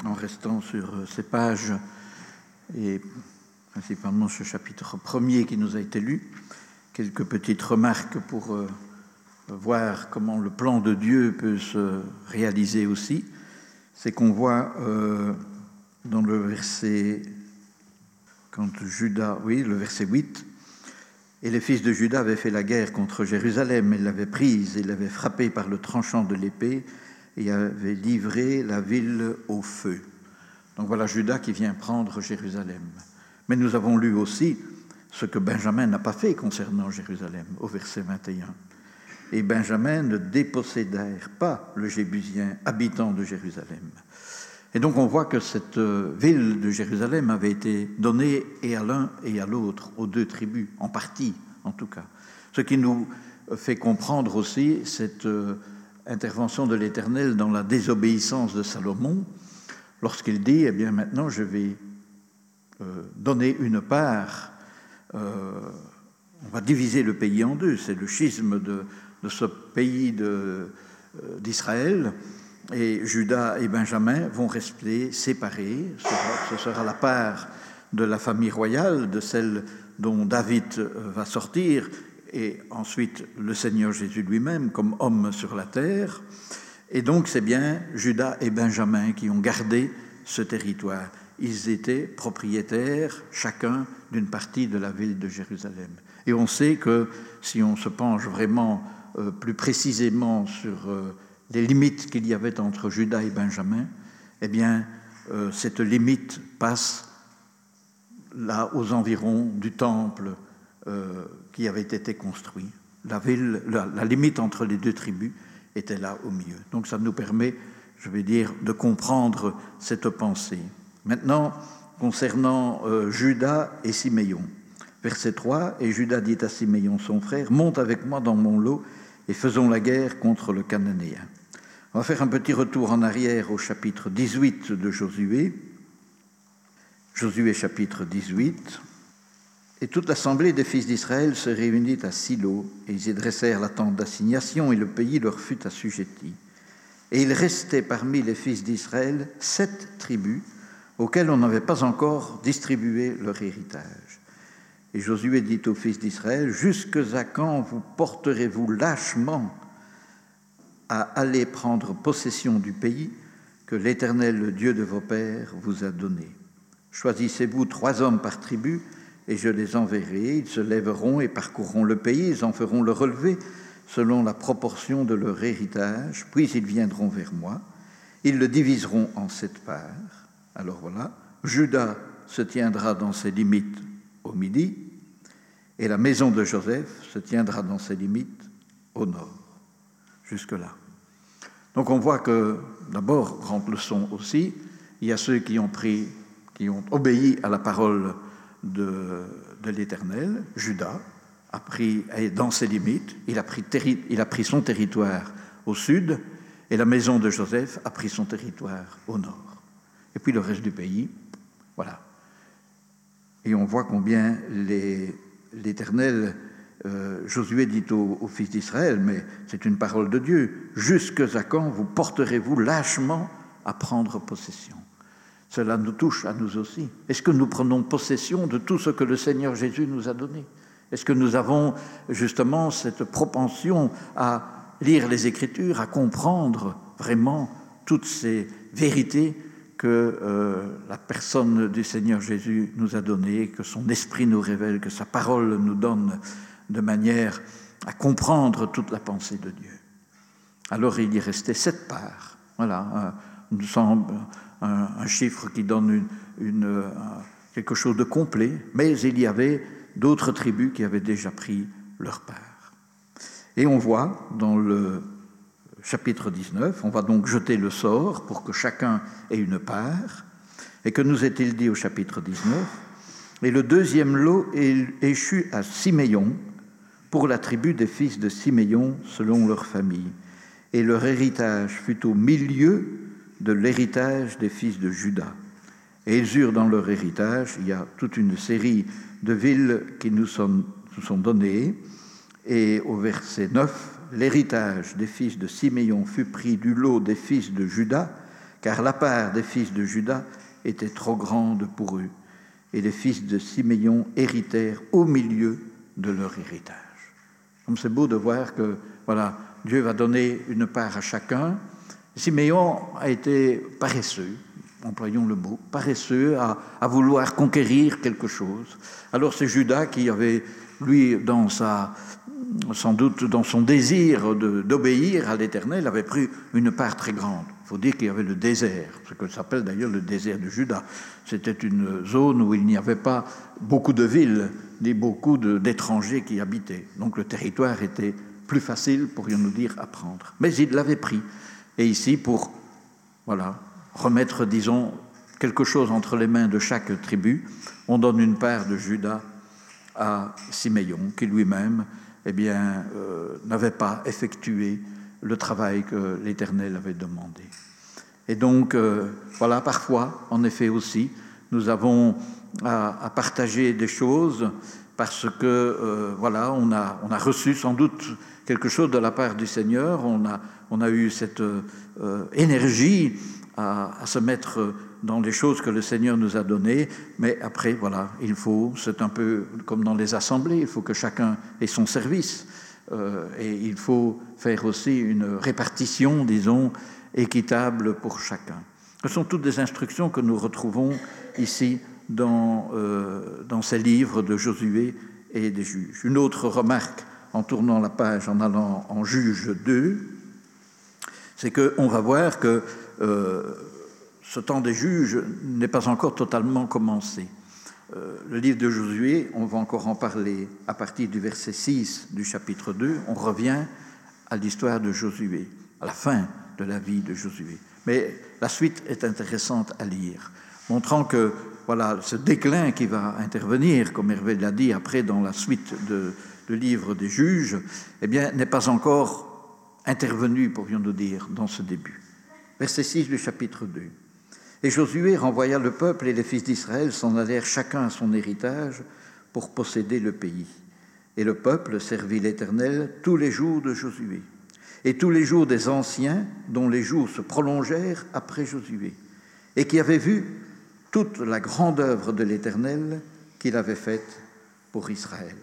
en restant sur ces pages et principalement ce chapitre premier qui nous a été lu, quelques petites remarques pour voir comment le plan de Dieu peut se réaliser aussi. C'est qu'on voit dans le verset, le verset 8, « Et les fils de Juda avaient fait la guerre contre Jérusalem, ils l'avaient prise, ils l'avaient frappée par le tranchant de l'épée, et avaient livré la ville au feu. » Donc voilà Juda qui vient prendre Jérusalem. Mais nous avons lu aussi ce que Benjamin n'a pas fait concernant Jérusalem, au verset 21. « Et Benjamin ne dépossédèrent pas le Jébusien, habitant de Jérusalem. » Et donc on voit que cette ville de Jérusalem avait été donnée et à l'un et à l'autre, aux deux tribus, en partie en tout cas. Ce qui nous fait comprendre aussi cette intervention de l'Éternel dans la désobéissance de Salomon, lorsqu'il dit, eh bien maintenant je vais donner une part, on va diviser le pays en deux, c'est le schisme de ce pays d'Israël, et Juda et Benjamin vont rester séparés. Ce sera la part de la famille royale, de celle dont David va sortir, et ensuite le Seigneur Jésus lui-même comme homme sur la terre. Et donc c'est bien Juda et Benjamin qui ont gardé ce territoire. Ils étaient propriétaires chacun d'une partie de la ville de Jérusalem. Et on sait que si on se penche vraiment plus précisément sur les limites qu'il y avait entre Juda et Benjamin, eh bien cette limite passe là aux environs du temple qui avait été construit. La limite entre les deux tribus était là au milieu. Donc ça nous permet, je vais dire, de comprendre cette pensée. Maintenant, concernant Juda et Siméon, verset 3, « Et Juda dit à Siméon son frère, monte avec moi dans mon lot et faisons la guerre contre le Cananéen. » On va faire un petit retour en arrière au chapitre 18 de Josué. Josué chapitre 18. « Et toute l'assemblée des fils d'Israël se réunit à Silo, et ils y dressèrent la tente d'assignation, et le pays leur fut assujetti. Et il restait parmi les fils d'Israël 7 tribus, auxquelles on n'avait pas encore distribué leur héritage. Et Josué dit aux fils d'Israël, « Jusque à quand vous porterez-vous lâchement à aller prendre possession du pays que l'Éternel, le Dieu de vos pères, vous a donné? Choisissez-vous 3 hommes par tribu, et je les enverrai. Ils se lèveront et parcourront le pays. Ils en feront le relevé selon la proportion de leur héritage. Puis ils viendront vers moi. Ils le diviseront en 7 parts. » Alors voilà, Juda se tiendra dans ses limites au midi, et la maison de Joseph se tiendra dans ses limites au nord. Jusque-là. Donc on voit que, d'abord, grande leçon aussi, il y a ceux qui ont obéi à la parole de l'Éternel. Juda a pris dans ses limites, il a pris son territoire au sud, et la maison de Joseph a pris son territoire au nord. Et puis le reste du pays, voilà. Et on voit combien l'Éternel, Josué dit aux fils d'Israël, mais c'est une parole de Dieu, « Jusque à quand vous porterez-vous lâchement à prendre possession ?» Cela nous touche à nous aussi. Est-ce que nous prenons possession de tout ce que le Seigneur Jésus nous a donné? Est-ce que nous avons justement cette propension à lire les Écritures, à comprendre vraiment toutes ces vérités que la personne du Seigneur Jésus nous a données, que son esprit nous révèle, que sa parole nous donne de manière à comprendre toute la pensée de Dieu? Alors il y restait 7 parts. Voilà, nous semble un chiffre qui donne quelque chose de complet, mais il y avait d'autres tribus qui avaient déjà pris leur part. Et on voit dans le chapitre 19, on va donc jeter le sort pour que chacun ait une part. Et que nous est-il dit au chapitre 19? Et le 2e lot échut à Siméon pour la tribu des fils de Siméon selon leur famille. Et leur héritage fut au milieu de l'héritage des fils de Juda. Et ils eurent dans leur héritage, il y a toute une série de villes qui nous sont données. Et au verset 9, l'héritage des fils de Siméon fut pris du lot des fils de Juda, car la part des fils de Juda était trop grande pour eux, et les fils de Siméon héritèrent au milieu de leur héritage. Comme c'est beau de voir que voilà, Dieu va donner une part à chacun. Siméon a été paresseux, employons le mot, paresseux à vouloir conquérir quelque chose. Alors c'est Judas qui avait, lui, sans doute dans son désir d'obéir à l'Éternel, avait pris une part très grande. Il faut dire qu'il y avait le désert, ce que s'appelle d'ailleurs le désert de Juda. C'était une zone où il n'y avait pas beaucoup de villes, ni beaucoup d'étrangers qui habitaient. Donc le territoire était plus facile, pourrions-nous dire, à prendre. Mais il l'avait pris. Et ici, pour remettre, disons, quelque chose entre les mains de chaque tribu, on donne une part de Juda à Siméon, qui lui-même n'avait pas effectué le travail que l'Éternel avait demandé. Et donc, parfois, en effet aussi, nous avons à partager des choses parce que, on a reçu sans doute quelque chose de la part du Seigneur, on a eu cette énergie à se mettre dans les choses que le Seigneur nous a données, mais après, c'est un peu comme dans les assemblées, il faut que chacun ait son service, et il faut faire aussi une répartition, disons, équitable pour chacun. Ce sont toutes des instructions que nous retrouvons ici dans ces livres de Josué et des juges. Une autre remarque, en tournant la page, en allant en Juge 2, c'est qu'on va voir que ce temps des juges n'est pas encore totalement commencé. Le livre de Josué, on va encore en parler à partir du verset 6 du chapitre 2, on revient à l'histoire de Josué, à la fin de la vie de Josué. Mais la suite est intéressante à lire, montrant que ce déclin qui va intervenir, comme Hervé l'a dit après dans la suite du livre des juges, n'est pas encore intervenu, pourrions-nous dire, dans ce début. Verset 6 du chapitre 2. Et Josué renvoya le peuple et les fils d'Israël s'en allèrent chacun à son héritage pour posséder le pays. Et le peuple servit l'Éternel tous les jours de Josué et tous les jours des anciens dont les jours se prolongèrent après Josué et qui avaient vu toute la grande œuvre de l'Éternel qu'il avait faite pour Israël.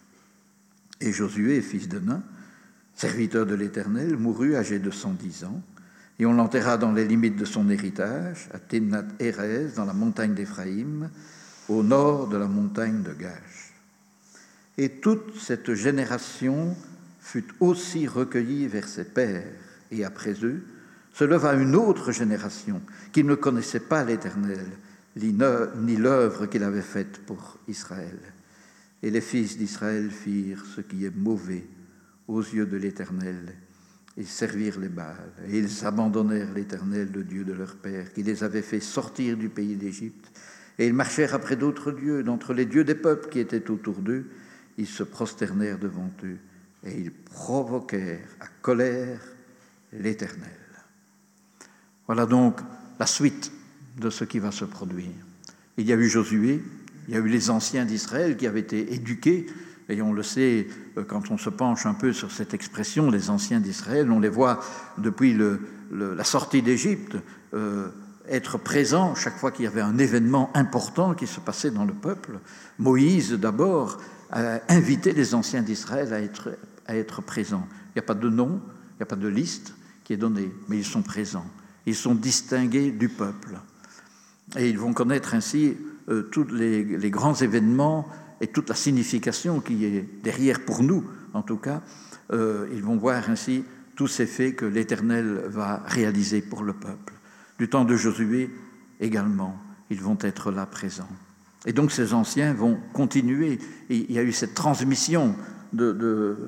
Et Josué, fils de Nun, serviteur de l'Éternel, mourut âgé de 110 ans, et on l'enterra dans les limites de son héritage, à Timnath-Hérez, dans la montagne d'Éphraïm, au nord de la montagne de Gash. Et toute cette génération fut aussi recueillie vers ses pères, et après eux, se leva une autre génération qui ne connaissait pas l'Éternel, ni l'œuvre qu'il avait faite pour Israël. Et les fils d'Israël firent ce qui est mauvais aux yeux de l'Éternel, et servirent les Baals. Et ils abandonnèrent l'Éternel, le Dieu de leur père, qui les avait fait sortir du pays d'Égypte. Et ils marchèrent après d'autres dieux, d'entre les dieux des peuples qui étaient autour d'eux. Ils se prosternèrent devant eux, et ils provoquèrent à colère l'Éternel. Voilà donc la suite de ce qui va se produire. Il y a eu Josué, il y a eu les anciens d'Israël qui avaient été éduqués, et on le sait, quand on se penche un peu sur cette expression, les anciens d'Israël, on les voit depuis la sortie d'Égypte être présents chaque fois qu'il y avait un événement important qui se passait dans le peuple. Moïse, d'abord, a invité les anciens d'Israël à être présents. Il n'y a pas de nom, il n'y a pas de liste qui est donnée, mais ils sont présents. Ils sont distingués du peuple. Et ils vont connaître ainsi tous les grands événements et toute la signification qui est derrière pour nous, en tout cas. Ils vont voir ainsi tous ces faits que l'Éternel va réaliser pour le peuple. Du temps de Josué également, ils vont être là présents. Et donc ces anciens vont continuer. Et il y a eu cette transmission de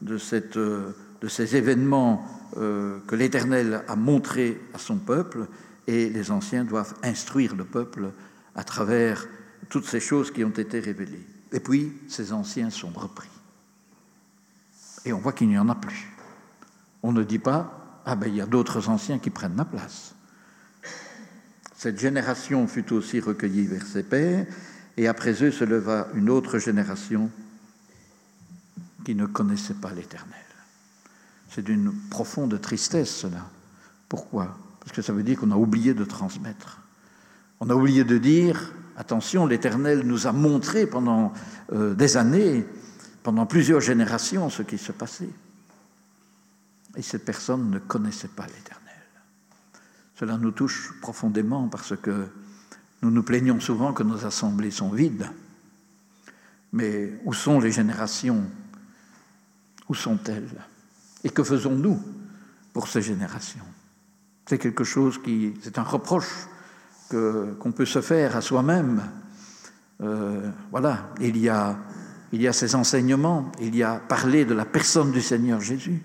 ces événements que l'Éternel a montrés à son peuple, et les anciens doivent instruire le peuple à travers toutes ces choses qui ont été révélées. Et puis, ces anciens sont repris. Et on voit qu'il n'y en a plus. On ne dit pas, il y a d'autres anciens qui prennent ma place. Cette génération fut aussi recueillie vers ses pères, et après eux se leva une autre génération qui ne connaissait pas l'Éternel. C'est d'une profonde tristesse, cela. Pourquoi ? Parce que ça veut dire qu'on a oublié de transmettre. On a oublié de dire, attention, l'Éternel nous a montré pendant des années, pendant plusieurs générations, ce qui se passait. Et cette personne ne connaissait pas l'Éternel. Cela nous touche profondément parce que nous nous plaignons souvent que nos assemblées sont vides. Mais où sont les générations? Où sont-elles? Et que faisons-nous pour ces générations? C'est quelque chose c'est un reproche qu'on peut se faire à soi-même. Voilà, il y a ces enseignements, il y a parler de la personne du Seigneur Jésus.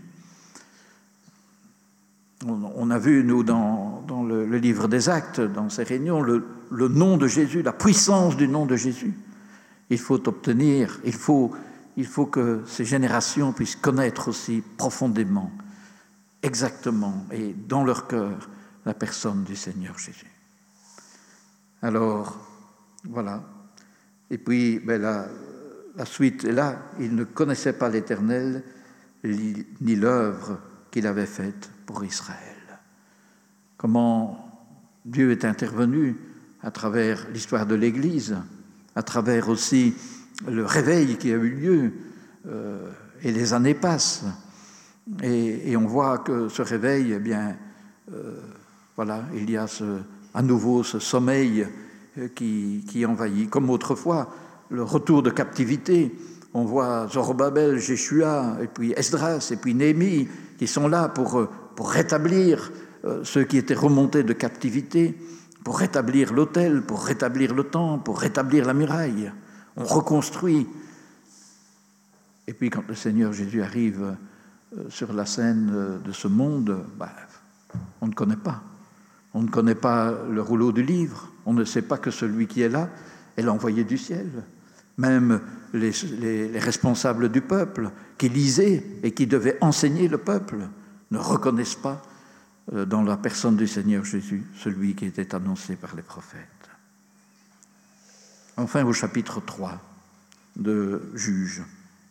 On a vu, nous, dans le livre des Actes, dans ces réunions, le nom de Jésus, la puissance du nom de Jésus. Il faut obtenir, il faut que ces générations puissent connaître aussi profondément, exactement, et dans leur cœur, la personne du Seigneur Jésus. Alors, voilà. Et puis, la suite est là. Ils ne connaissaient pas l'Éternel, ni l'œuvre qu'il avait faite pour Israël. Comment Dieu est intervenu à travers l'histoire de l'Église, à travers aussi le réveil qui a eu lieu, et les années passent. Et on voit que ce réveil, eh bien, voilà, il y a à nouveau ce sommeil qui envahit. Comme autrefois, le retour de captivité, on voit Zorobabel, Jéshua, et puis Esdras, et puis Néhémie, qui sont là pour rétablir ceux qui étaient remontés de captivité, pour rétablir l'autel, pour rétablir le temple, pour rétablir la muraille. On reconstruit. Et puis quand le Seigneur Jésus arrive sur la scène de ce monde, on ne connaît pas. On ne connaît pas le rouleau du livre. On ne sait pas que celui qui est là est l'envoyé du ciel. Même les responsables du peuple qui lisaient et qui devaient enseigner le peuple ne reconnaissent pas dans la personne du Seigneur Jésus celui qui était annoncé par les prophètes. Enfin, au chapitre 3 de Juges.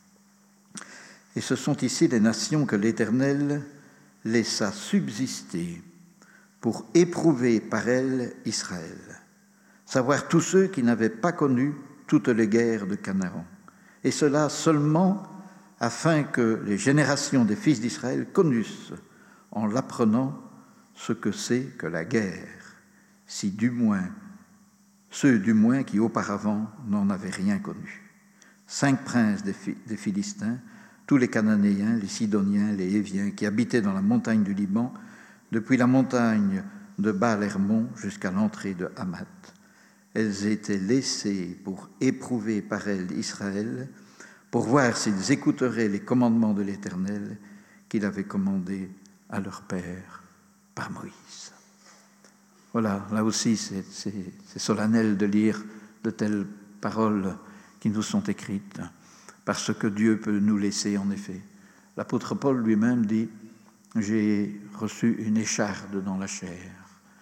Et ce sont ici les nations que l'Éternel laissa subsister pour éprouver par elles Israël, savoir tous ceux qui n'avaient pas connu toutes les guerres de Canaan, et cela seulement afin que les générations des fils d'Israël connussent, en l'apprenant, ce que c'est que la guerre, si du moins, ceux du moins qui auparavant n'en avaient rien connu. 5 princes des Philistins, tous les Cananéens, les Sidoniens, les Héviens, qui habitaient dans la montagne du Liban, depuis la montagne de Baal-Hermon jusqu'à l'entrée de Hamath. Elles étaient laissées pour éprouver par elles Israël, pour voir s'ils écouteraient les commandements de l'Éternel qu'il avait commandés à leur père par Moïse. Voilà, là aussi c'est solennel de lire de telles paroles qui nous sont écrites, parce que Dieu peut nous laisser en effet. L'apôtre Paul lui-même dit « J'ai reçu une écharde dans la chair,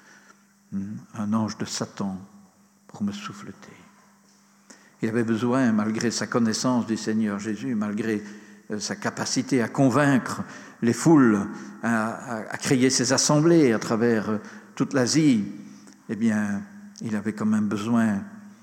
un ange de Satan pour me souffleter. » Il avait besoin, malgré sa connaissance du Seigneur Jésus, malgré sa capacité à convaincre les foules, à créer ses assemblées à travers toute l'Asie, eh bien, il avait quand même besoin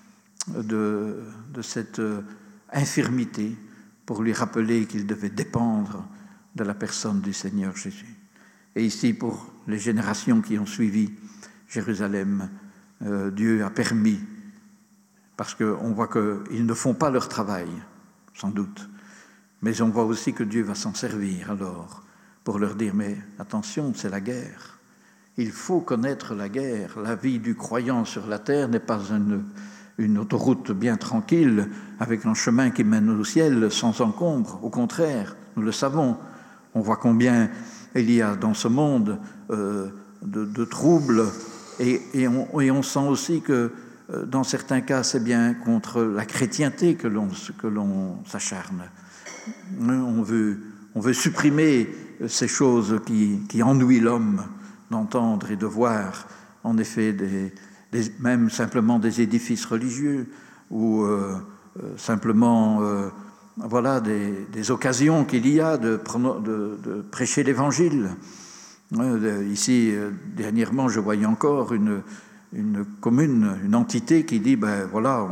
de cette infirmité pour lui rappeler qu'il devait dépendre de la personne du Seigneur Jésus. Et ici, pour les générations qui ont suivi Jérusalem, Dieu a permis, parce qu'on voit qu'ils ne font pas leur travail, sans doute, mais on voit aussi que Dieu va s'en servir alors pour leur dire « mais attention, c'est la guerre. Il faut connaître la guerre. La vie du croyant sur la terre n'est pas une autoroute bien tranquille avec un chemin qui mène au ciel sans encombre. Au contraire, nous le savons. On voit combien il y a dans ce monde de troubles et on sent aussi que dans certains cas, c'est bien contre la chrétienté que l'on s'acharne. On veut supprimer ces choses qui ennuient l'homme d'entendre et de voir, en effet, même simplement des édifices religieux ou simplement voilà, des occasions qu'il y a de prêcher l'Évangile. Ici, dernièrement, je voyais encore une commune, une entité qui dit, ben voilà,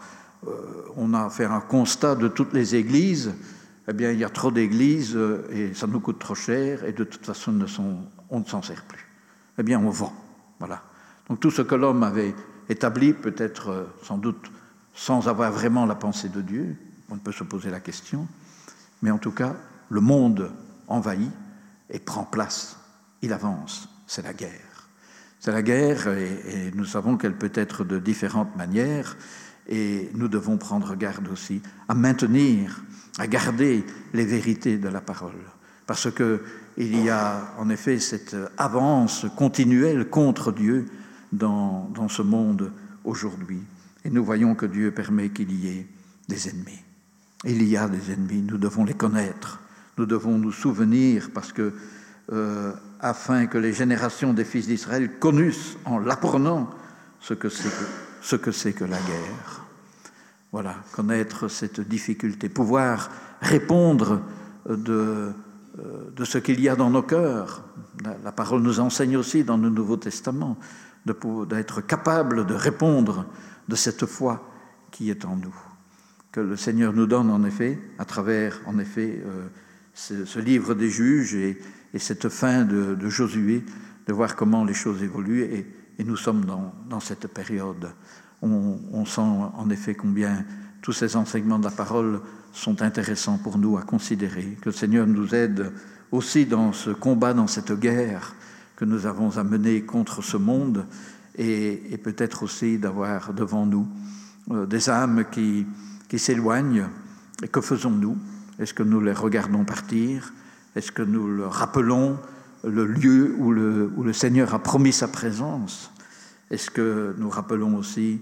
on a fait un constat de toutes les églises, eh bien il y a trop d'églises et ça nous coûte trop cher et de toute façon on ne s'en sert plus. Eh bien on vend, voilà. Donc tout ce que l'homme avait établi, peut-être sans doute sans avoir vraiment la pensée de Dieu, on peut se poser la question, mais en tout cas le monde envahit et prend place, il avance, c'est la guerre. C'est la guerre et nous savons qu'elle peut être de différentes manières et nous devons prendre garde aussi à maintenir, à garder les vérités de la parole. Parce qu'il y a en effet cette avance continuelle contre Dieu dans ce monde aujourd'hui. Et nous voyons que Dieu permet qu'il y ait des ennemis. Il y a des ennemis, nous devons les connaître, nous devons nous souvenir parce que afin que les générations des fils d'Israël connussent en l'apprenant ce que c'est que la guerre. Voilà, connaître cette difficulté, pouvoir répondre de ce qu'il y a dans nos cœurs. La parole nous enseigne aussi dans le Nouveau Testament d'être capable de répondre de cette foi qui est en nous. Que le Seigneur nous donne en effet, à travers en effet ce livre des juges et cette fin de Josué, de voir comment les choses évoluent et nous sommes dans cette période. On sent en effet combien tous ces enseignements de la parole sont intéressants pour nous à considérer. Que le Seigneur nous aide aussi dans ce combat, dans cette guerre que nous avons à mener contre ce monde et peut-être aussi d'avoir devant nous des âmes qui s'éloignent. Et que faisons-nous? Est-ce que nous les regardons partir? Est-ce que nous leur rappelons le lieu où le Seigneur a promis sa présence? Est-ce que nous rappelons aussi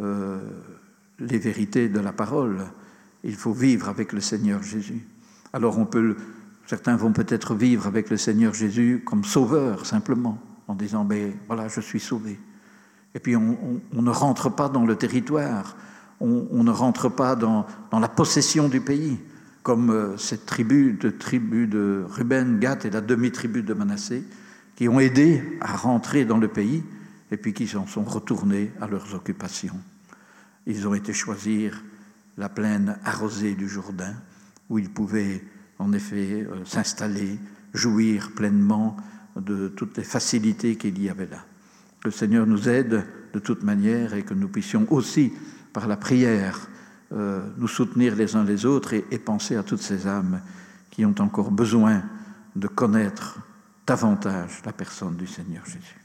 les vérités de la parole? Il faut vivre avec le Seigneur Jésus. Alors certains vont peut-être vivre avec le Seigneur Jésus comme sauveur simplement, en disant ben voilà, je suis sauvé. Et puis on ne rentre pas dans le territoire, on ne rentre pas dans la possession du pays, comme cette tribu de Ruben, Gad et la demi-tribu de Manassé, qui ont aidé à rentrer dans le pays et puis qui s'en sont retournés à leurs occupations. Ils ont été choisir la plaine arrosée du Jourdain, où ils pouvaient en effet s'installer, jouir pleinement de toutes les facilités qu'il y avait là. Que le Seigneur nous aide de toute manière et que nous puissions aussi, par la prière, nous soutenir les uns les autres et penser à toutes ces âmes qui ont encore besoin de connaître davantage la personne du Seigneur Jésus.